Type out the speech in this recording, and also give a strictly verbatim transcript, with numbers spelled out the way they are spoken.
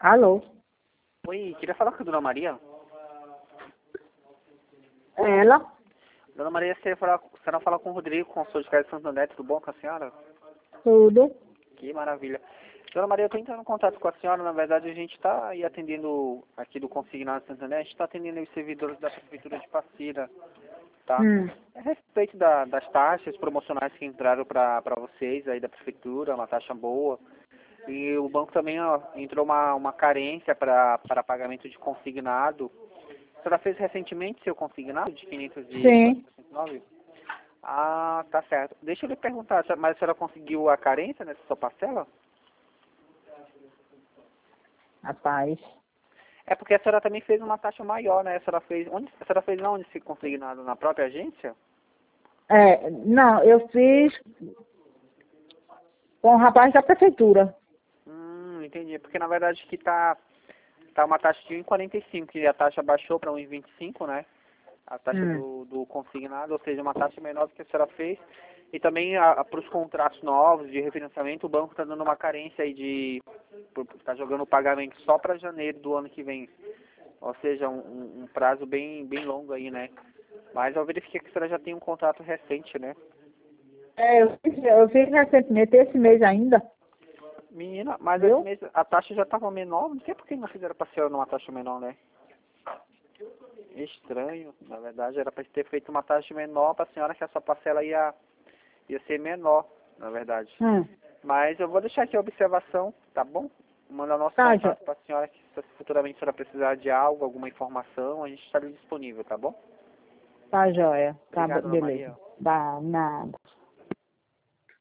Alô? Oi, queria falar com a Dona Maria. Ela? Dona Maria, você falar, você não falar com o Rodrigo, consultor de casa de Santo André, tudo bom com a senhora? Tudo? Que maravilha. Dona Maria, eu estou entrando em contato com a senhora, na verdade a gente está aí atendendo aqui do Consignado de Santo André, a gente está atendendo os servidores da Prefeitura de Passira, tá? Hum. A respeito da, das taxas promocionais que entraram para vocês aí da Prefeitura, uma taxa boa. E o banco também ó, entrou uma, uma carência para pagamento de consignado. A senhora fez recentemente seu consignado de quinhentos e Sim. sessenta e nove? Ah, tá certo. Deixa eu lhe perguntar, mas a senhora conseguiu a carência nessa sua parcela? Rapaz. É porque a senhora também fez uma taxa maior, né? A senhora fez, onde, a senhora fez onde esse consignado? Na própria agência? É, não, eu fiz com o rapaz da prefeitura. Hum, entendi. Porque na verdade que tá, tá uma taxa de um vírgula quarenta e cinco e a taxa baixou para um vírgula vinte e cinco, né? A taxa Hum. do, do consignado, ou seja, uma taxa menor do que a senhora fez. E também para os contratos novos de refinanciamento, o banco está dando uma carência aí de... está jogando o pagamento só para janeiro do ano que vem. Ou seja, um, um prazo bem, bem longo aí, né? Mas eu verifiquei que a senhora já tem um contrato recente, né? É, eu fiz, eu fiz recentemente, esse mês ainda. Menina, mas esse Viu? mês a taxa já estava menor, não sei por que não fizeram para a senhora numa taxa menor, né? Estranho, na verdade era para ter feito uma taxa menor para a senhora que a sua parcela ia, ia ser menor, na verdade. Hum. Mas eu vou deixar aqui a observação, tá bom? Mandar nosso Tá, contato jo... para a senhora, que se futuramente a senhora precisar de algo, alguma informação, a gente está disponível, tá bom? tá joia. Tá, Obrigado, Ana beleza. Maria. Dá nada.